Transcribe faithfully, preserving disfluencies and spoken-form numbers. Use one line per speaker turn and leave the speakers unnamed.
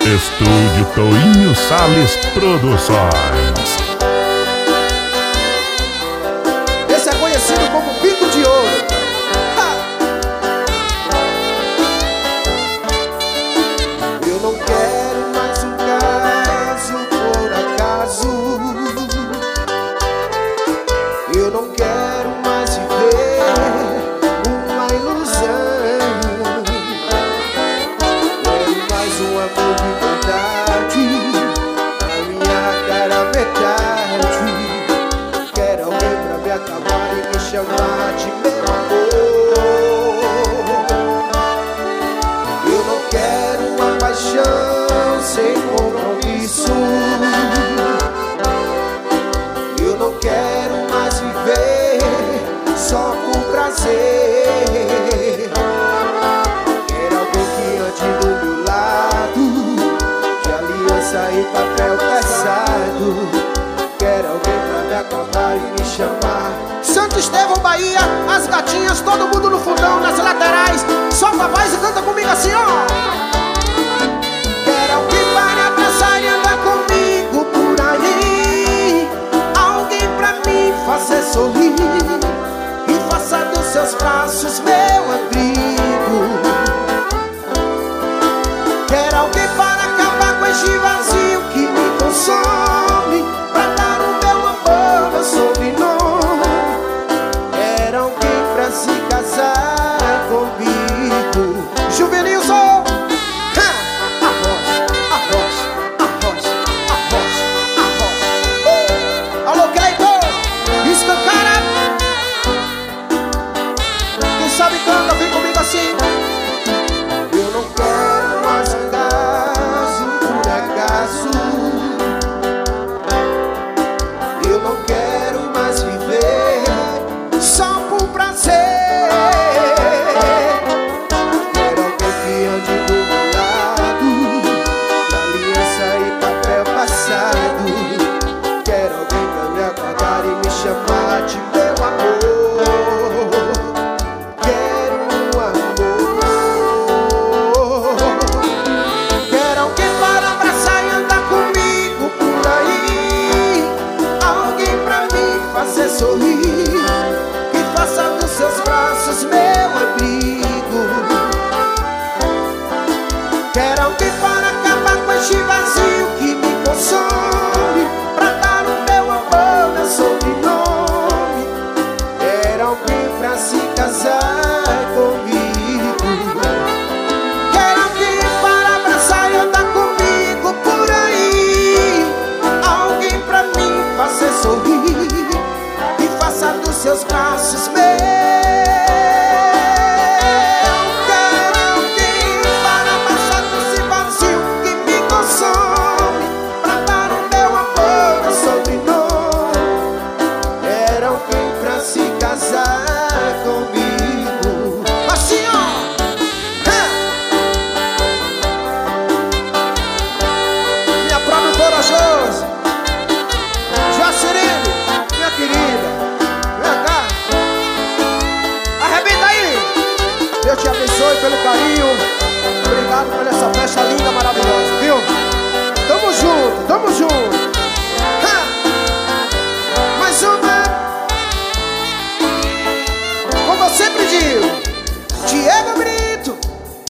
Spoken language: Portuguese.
Estúdio Toinho Sales Produções.
Esse é conhecido como Pico de Ouro. Ha! Eu não quero mais um caso por acaso. Eu não quero mais viver uma ilusão. Quero mais um amor de verdade, a minha cara metade. Quero alguém pra me acabar e me chamar de meu amor. Eu não quero uma paixão sem compromisso. Eu não quero mais viver só por prazer. Quero alguém que ande do meu lado, de aliança e papel pesado. Quero alguém pra me acabar e me chamar. Santo Estevão, Bahia, as gatinhas, todo mundo no fundão, nas laterais. Solta a voz e canta comigo assim, ó. Quero alguém pra me abraçar e andar comigo por aí. Alguém pra me fazer sorrir e faça dos seus braços meu abrigo. Quero alguém para acabar com este vazio que me consome, pra dar o meu amor, meu sobrenome. Quero alguém pra se casar comigo. Juvenilson! Ha! Arroz, arroz, arroz, arroz, arroz. Uh! Alô, Cleiton! Escancara! Quem sabe canta, vem comigo assim. Eu não quero mais um caso por acaso. Eu não quero mais viver só por prazer. Quero alguém que ande do meu lado, na aliança e papel passado. Quero alguém pra me apagar e me chamar de meu amor. Quero um amor. Quero alguém para abraçar e andar comigo por aí. Alguém pra me fazer sorrir e faça dos seus braços meu abrigo. Quero alguém para acabar com este vazio que me consome, pra dar o meu amor, meu sobrenome. Quero alguém pra se casar comigo. Quero alguém para abraçar e andar comigo por aí. Alguém pra mim fazer sorrir e faça dos seus braços meu. Quero alguém para passar desse vazio que me consome, pra dar o meu amor, meu sobrenome. Quero alguém pra se casar comigo. Assim, ó. Ha! Minha produtora Josi, Joacirine, minha querida, vem cá. Arrebenta aí. Deus te abençoe pelo carinho. Obrigado por essa festa linda, maravilhosa, viu? Tamo junto, tamo junto. Ha! Mais uma. Como eu sempre digo, Diego Brito.